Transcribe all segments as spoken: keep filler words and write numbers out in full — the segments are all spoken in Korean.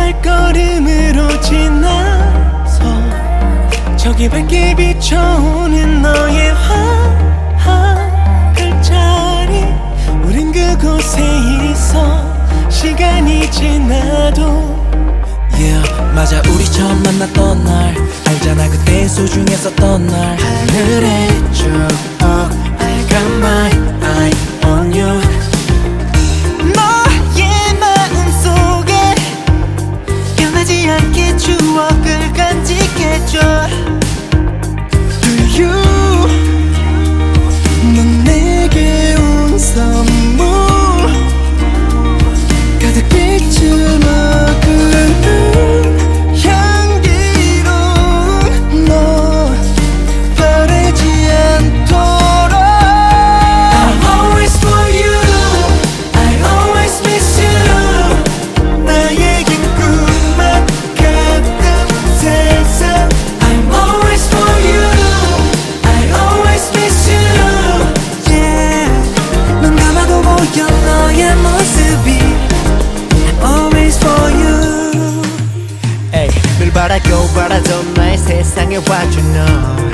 발걸음으로 지나서 저기 밝게 비춰오는 너의 화합을 자리 우린 그곳에 있어 시간이 지나도 Yeah 맞아 우리 처음 만났던 날 알잖아 그때 소중했었던 날 하늘에 쭉 I got my eye on you 너의 마음속에 변하지 않게 추억을 간직해줘 To you 넌 내게 온 선물 가득 비춘 바라고 바라던 나의 세상에 와준 너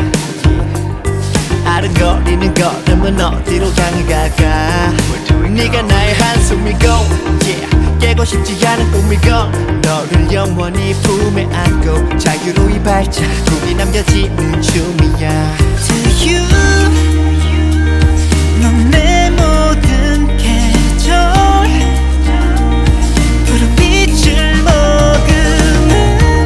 아른거리는 걸음은 어디로 향해 갈까 네가 나의 한숨이고 yeah. 깨고 싶지 않은 꿈이고 너를 영원히 품에 안고 자유로이 발자국이 남겨지는 춤이야 To you 넌 내 모든 계절 푸른 빛을 머금은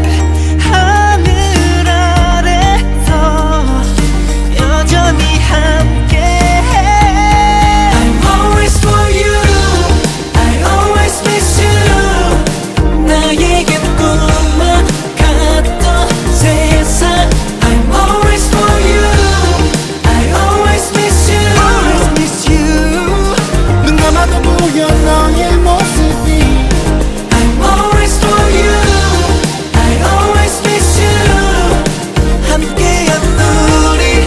여전히 함께해 I'm always for you I always miss you 나에겐 꿈만 같던 세상 I'm always for you I always miss you Always miss you 눈 감아도 보여 너의 모습이 I'm always for you I always miss you 함께한 우리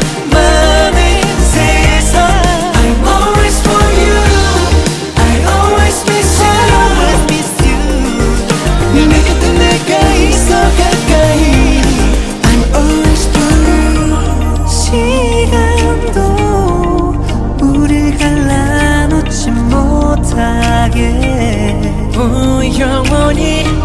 못하게 영원히